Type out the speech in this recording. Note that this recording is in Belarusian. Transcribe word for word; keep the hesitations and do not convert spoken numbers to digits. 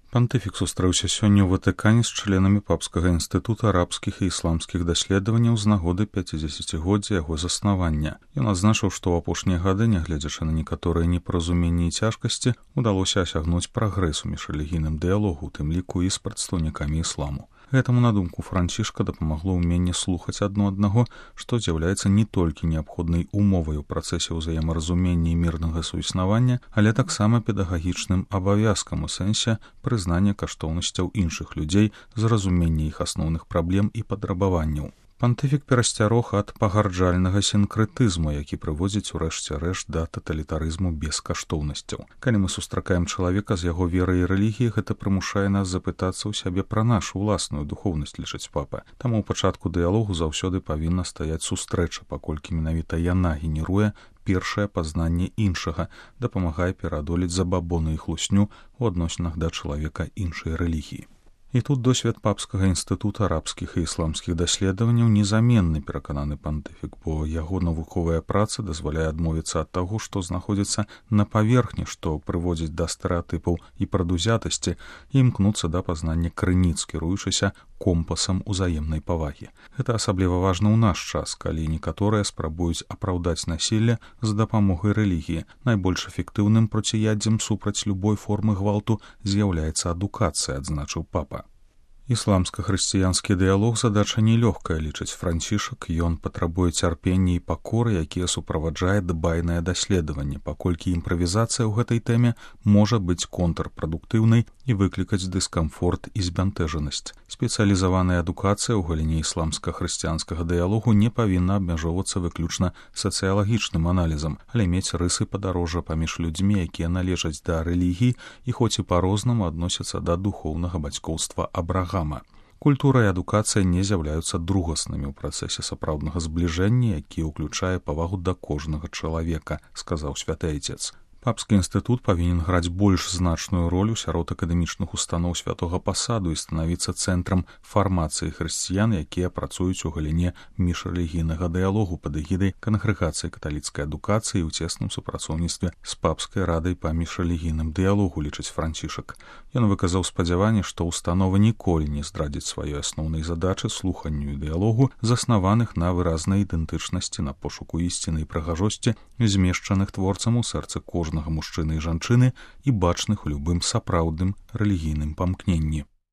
Пантыфік сустрэўся сёння ў Ватыкане з членамі Папскага інстытута арабскіх і ісламскіх даследаванняў з нагоды пяцідзесяцігоддзя яго заснавання. Ён адзначыў, што ў апошнія гады, нягледзячы на некаторыя непаразуменні і цяжкасці, удалося асягнуць прагрэс у міжрэлігійным дыялогу, у тым ліку і з прадстаўнікамі ісламу. Гэтаму, на думку Францішка, дапамагло ўменне слухаць адно аднаго, што з'яўляецца не толькі неабходнай умовай у працэсе ўзаемаразумення і мірнага суіснавання, але таксама педагагічным абавязкам у сэнсе прызнання каштоўнасцяў іншых людзей, зразумення іх асноўных праблем і патрабаванняў. Пантыфік перасцярог ад пагарджальнага сінкрэтызму, які прыводзіць у рэшце рэшт да таталітарызму без каштоўнасцяў. Калі мы сустракаем чалавека з яго верай і рэлігіяй, гэта прымушае нас запытацца ў сябе пра нашу ўласную духоўнасць, лічыць папа. Таму ў пачатку дыялогу заўсёды павінна стаяць сустрэча, паколькі менавіта яна генеруе першае пазнанне іншага, дапамагае пераадолець забабоны і хлусню ў адносінах да чалавека іншай рэлігіі. І тут досвед Папскага інстытута арабскіх і ісламскіх даследаванняў незаменны, перакананы пантыфік, бо яго навуковая праца дазваляе адмовіцца ад таго, што знаходзіцца на паверхні, што прыводзіць да стэрэатыпаў і прадузятасці, і імкнуцца да пазнання крыніц, кіруючыся компасам узаемнай павагі. Гэта асабліва важна ў наш час, калі некаторыя спрабуюць апраўдаць насілле з дапамогай рэлігіі. Найбольш эфектыўным проціяддзем супраць любой формы гвалту з'яўляецца адукацыя, адзначыў папа. Ісламска-хрысціянскі дыялог задача нелёгкая, лічыць Францішак, ён патрабуе цярпення і пакоры, якія суправаджае дбайнае даследаванне, паколькі імправізацыя ў гэтай тэме можа быць контрпрадуктыўнай і выклікаць дыскамфорт і збянтэжанасць. Спецыялізаваная адукацыя ў галіне ісламска-хрысціянскага дыялогу не павінна абмяжоўвацца выключна сацыялагічным аналізам, але мець рысы падарожжа паміж людзьмі, якія належаць да рэлігіі і хоць і па-рознаму адносяцца да духоўнага бацькоўства Абрагама. Культура і адукацыя не з'яўляюцца другаснымі ў працэсе сапраўднага збліжэння, які ўключае павагу да кожнага чалавека, сказаў святы айцец. Папскі інстытут павінен граць больш значную ролю сярод акадэмічных устаноў святога пасаду і станавіцца цэнтрам фармацыі хрысціян, якія працуюць у галіне міжрэлігійнага дыялогу пад эгідай Кангрэгацыі каталіцкай адукацыі ў цесным супрацоўніцтве з Папскай радай па міжрэлігійным дыялогу, лічыць Францішак. Ён выказаў спадзяванне, што ўстанова ніколі не здрадзіць сваёй асноўнай задачы слуханню і дыялогу, заснаваных на выразнай ідэнтычнасці, на пошуку ісціны і прыгажосці, змешчаных творцам у сэрцы кожнага мужчыны і жанчыны і бачных у любым сапраўдным рэлігійным памкненні.